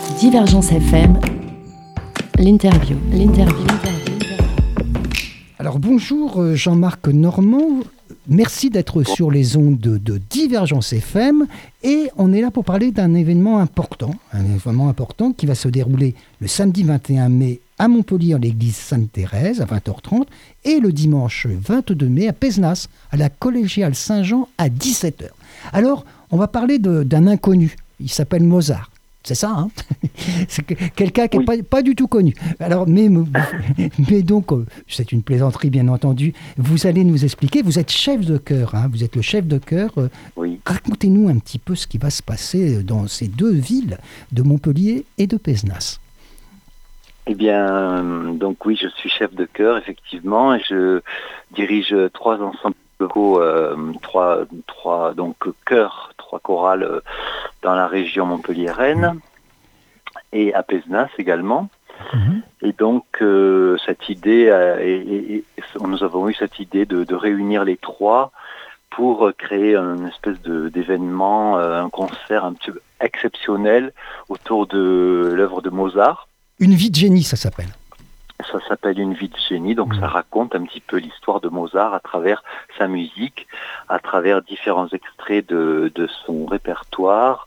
Divergence FM, l'interview. Alors bonjour Jean-Marc Normand, merci d'être sur les ondes de Divergence FM et on est là pour parler d'un événement important qui va se dérouler le samedi 21 mai à Montpellier en l'église Sainte-Thérèse à 20h30 et le dimanche 22 mai à Pézenas à la collégiale Saint-Jean à 17h. Alors on va parler d'un inconnu, il s'appelle Mozart. C'est ça, hein. C'est quelqu'un qui n'est pas du tout connu. Alors, mais donc, c'est une plaisanterie, bien entendu. Vous allez nous expliquer, vous êtes chef de chœur, hein, vous êtes le chef de chœur. Oui. Racontez-nous un petit peu ce qui va se passer dans ces deux villes de Montpellier et de Pézenas. Eh bien, donc oui, je suis chef de chœur, effectivement, et je dirige trois ensembles locaux, trois chœurs, trois chorales dans la région Montpellier-Rennes et à Pézenas également. Et donc cette idée, nous avons eu cette idée de réunir les trois pour créer une espèce d'événement, un concert un petit peu exceptionnel autour de l'œuvre de Mozart. Une vie de génie, ça s'appelle. Ça s'appelle Une vie de génie, donc ça raconte un petit peu l'histoire de Mozart à travers sa musique, à travers différents extraits de son répertoire,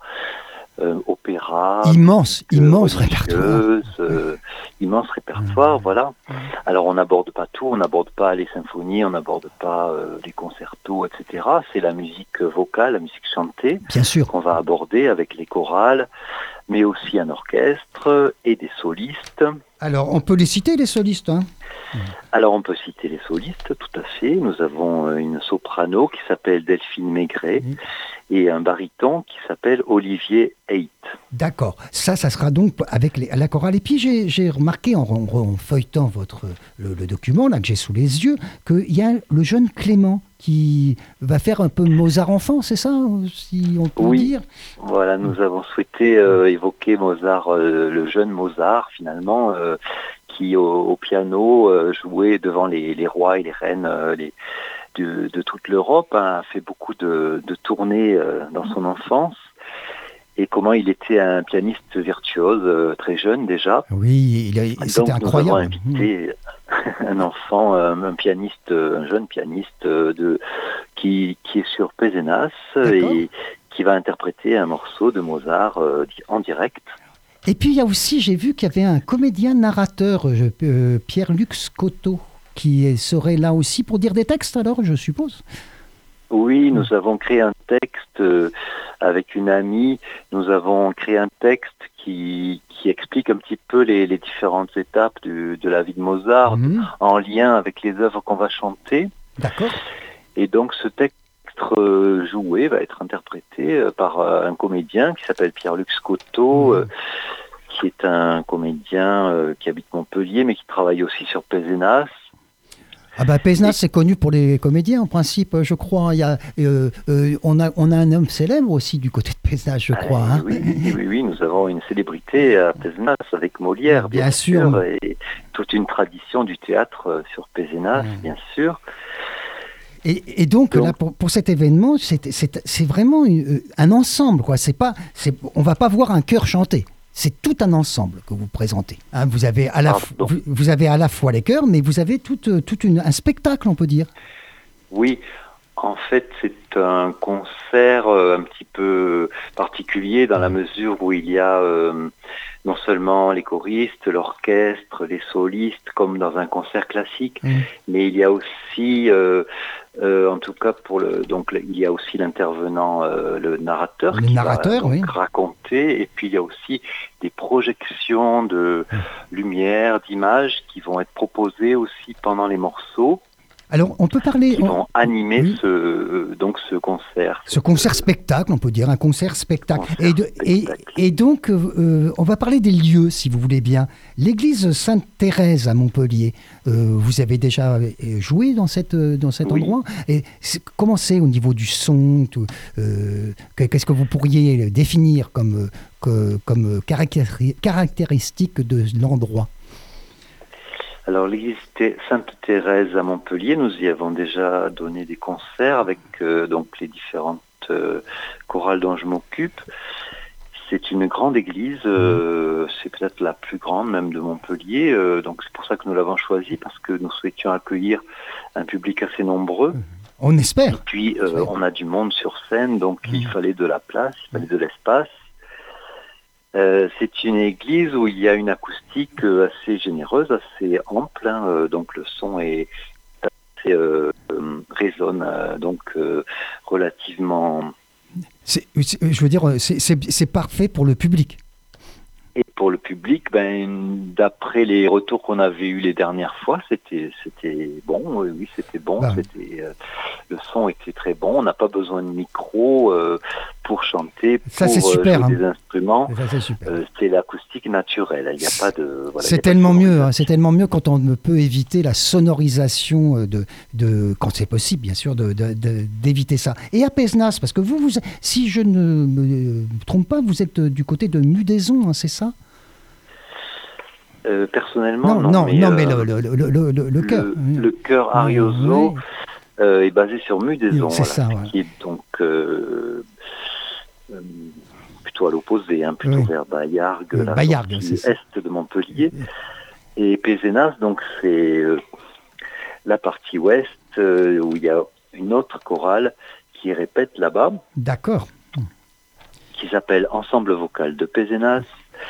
opéra, immense répertoire. Immense répertoire, voilà. Alors on n'aborde pas tout, on n'aborde pas les symphonies, on n'aborde pas les concertos, etc. C'est la musique vocale, la musique chantée, bien sûr, qu'on va aborder avec les chorales, mais aussi un orchestre et des solistes. Alors, on peut les citer, les solistes, hein ? Alors, on peut citer les solistes, tout à fait. Nous avons une soprano qui s'appelle Delphine Maigret et un baryton qui s'appelle Olivier Haidt. D'accord. Ça sera donc avec la chorale. Et puis, j'ai remarqué en feuilletant le document là, que j'ai sous les yeux qu'il y a le jeune Clément qui va faire un peu Mozart enfant, c'est ça, si on peut dire ? Voilà, nous avons souhaité évoquer Mozart, le jeune Mozart, finalement, qui au piano jouait devant les rois et les reines de toute l'Europe, hein, a fait beaucoup de tournées dans son enfance. Et comment il était un pianiste virtuose, très jeune déjà. Oui, c'était incroyable. Nous avons invité un enfant, un jeune pianiste qui est sur Pézenas et qui va interpréter un morceau de Mozart en direct. Et puis il y a aussi, j'ai vu qu'il y avait un comédien narrateur, Pierre-Luc Scotto, qui serait là aussi pour dire des textes alors, je suppose. Oui, nous avons créé un texte avec une amie. Nous avons créé un texte qui explique un petit peu les différentes étapes de la vie de Mozart en lien avec les œuvres qu'on va chanter. D'accord. Et donc ce texte joué va être interprété par un comédien qui s'appelle Pierre-Luc Scotto, qui est un comédien qui habite Montpellier mais qui travaille aussi sur Pézenas. Ah bah Pézenas, c'est connu pour les comédiens en principe, je crois. On a un homme célèbre aussi du côté de Pézenas, je crois. Hein. Oui, nous avons une célébrité à Pézenas avec Molière, bien sûr, et toute une tradition du théâtre sur Pézenas, bien sûr. Et donc là, pour cet événement, c'est vraiment un ensemble, quoi. On va pas voir un chœur chanter. C'est tout un ensemble que vous présentez. Hein, vous avez à la fois les chœurs, mais vous avez un spectacle, on peut dire. Oui, en fait, c'est un concert un petit peu particulier dans la mesure où il y a non seulement les choristes, l'orchestre, les solistes, comme dans un concert classique, mais il y a aussi, en tout cas il y a aussi l'intervenant, le narrateur qui va raconter, et puis il y a aussi des projections de lumière, d'images qui vont être proposées aussi pendant les morceaux. Alors, on peut parler... Qui vont animer ce concert. Ce concert-spectacle, on peut dire, un concert-spectacle. Et donc, on va parler des lieux, si vous voulez bien. L'église Sainte-Thérèse à Montpellier, vous avez déjà joué dans cet endroit. Et comment c'est au niveau du son qu'est-ce que vous pourriez définir comme caractéristique de l'endroit ? Alors l'église Sainte-Thérèse à Montpellier, nous y avons déjà donné des concerts avec donc les différentes chorales dont je m'occupe. C'est une grande église peut-être la plus grande même de Montpellier. Donc c'est pour ça que nous l'avons choisie, parce que nous souhaitions accueillir un public assez nombreux. On Et espère. puis on a du monde sur scène, donc il fallait de la place, il fallait de l'espace. C'est une église où il y a une acoustique assez généreuse, assez ample, hein, donc le son est assez, résonne donc relativement. Je veux dire, c'est parfait pour le public. Et pour le public, d'après les retours qu'on avait eus les dernières fois, c'était bon. Oui, c'était bon. Bah. Le son était très bon. On n'a pas besoin de micro pour chanter, Ça, pour c'est super, jouer hein. des instruments. Ça, c'est super. C'est l'acoustique naturelle. Il n'y a pas de. Voilà, C'est tellement mieux, hein, c'est tellement mieux quand on peut éviter la sonorisation quand c'est possible, bien sûr, d'éviter ça. Et à Pézenas, parce que vous, si je ne me trompe pas, vous êtes du côté de Mudaison, hein, c'est ça? Personnellement, mais le chœur. Le chœur Arioso est basé sur Mudaison, C'est ça, voilà. qui est donc plutôt à l'opposé, hein, plutôt vers Baillargues, la Baillargues, partie c'est ça. est de Montpellier. Et Pézenas, donc c'est la partie ouest, où il y a une autre chorale qui répète là-bas, D'accord. qui s'appelle Ensemble vocal de Pézenas.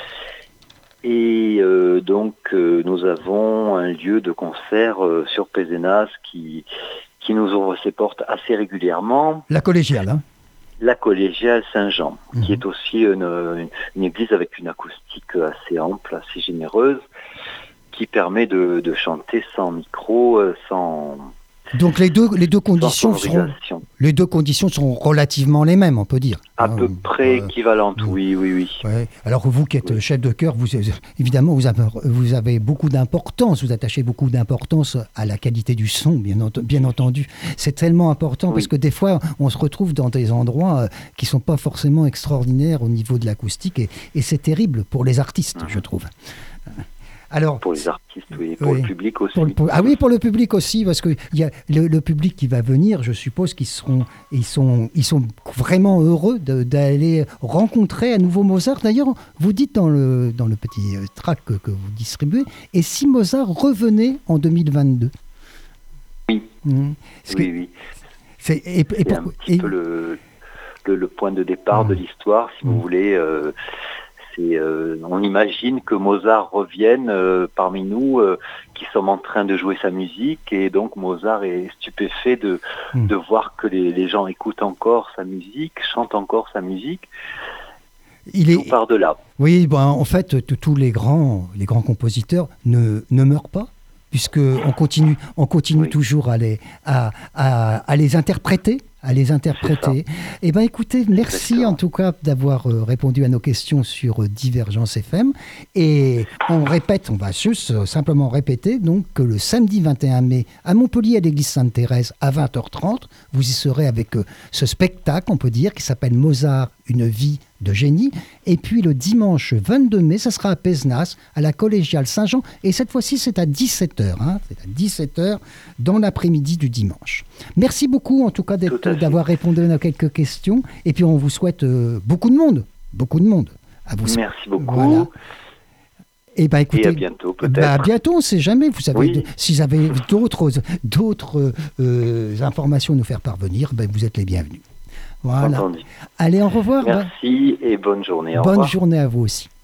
Et donc nous avons un lieu de concert sur Pézenas qui nous ouvre ses portes assez régulièrement. La collégiale, hein. La collégiale Saint-Jean, qui est aussi une église avec une acoustique assez ample, assez généreuse, qui permet de chanter sans micro, sans. Donc les deux conditions seront relativement les mêmes, on peut dire. À peu près équivalentes, oui. Ouais. Alors vous qui êtes chef de chœur, évidemment vous avez beaucoup d'importance, vous attachez beaucoup d'importance à la qualité du son, bien entendu. C'est tellement important parce que des fois on se retrouve dans des endroits qui sont pas forcément extraordinaires au niveau de l'acoustique et c'est terrible pour les artistes, je trouve. Alors, pour les artistes, oui, pour le public aussi. Pour le public aussi, parce que y a le public qui va venir, je suppose qu'ils sont vraiment heureux d'aller rencontrer à nouveau Mozart. D'ailleurs, vous dites dans le petit tract que vous distribuez, et si Mozart revenait en 2022 ? Oui, oui. C'est un petit peu le point de départ de l'histoire, si vous voulez. On imagine que Mozart revienne parmi nous, qui sommes en train de jouer sa musique, et donc Mozart est stupéfait de voir que les gens écoutent encore sa musique, chantent encore sa musique. Tout part de là. Oui, en fait, tous les grands compositeurs ne meurent pas, puisqu'on continue toujours à les interpréter. Eh bien, écoutez, merci en tout cas d'avoir répondu à nos questions sur Divergence FM. Et on va juste simplement répéter donc que le samedi 21 mai à Montpellier à l'église Sainte-Thérèse à 20h30, vous y serez avec ce spectacle, on peut dire, qui s'appelle Mozart, une vie de génie. Et puis le dimanche 22 mai, ça sera à Pézenas, à la collégiale Saint-Jean. Et cette fois-ci, c'est à 17h. C'est à 17h dans l'après-midi du dimanche. Merci beaucoup, en tout cas, d'avoir répondu à nos quelques questions. Et puis, on vous souhaite beaucoup de monde. À vous. Merci beaucoup. Voilà. Et écoutez, et à bientôt, peut-être. À bientôt, on ne sait jamais. Vous savez, si vous avez d'autres informations à nous faire parvenir, vous êtes les bienvenus. Voilà. Entendu. Allez, au revoir. Merci et bonne journée. Bonne journée à vous aussi.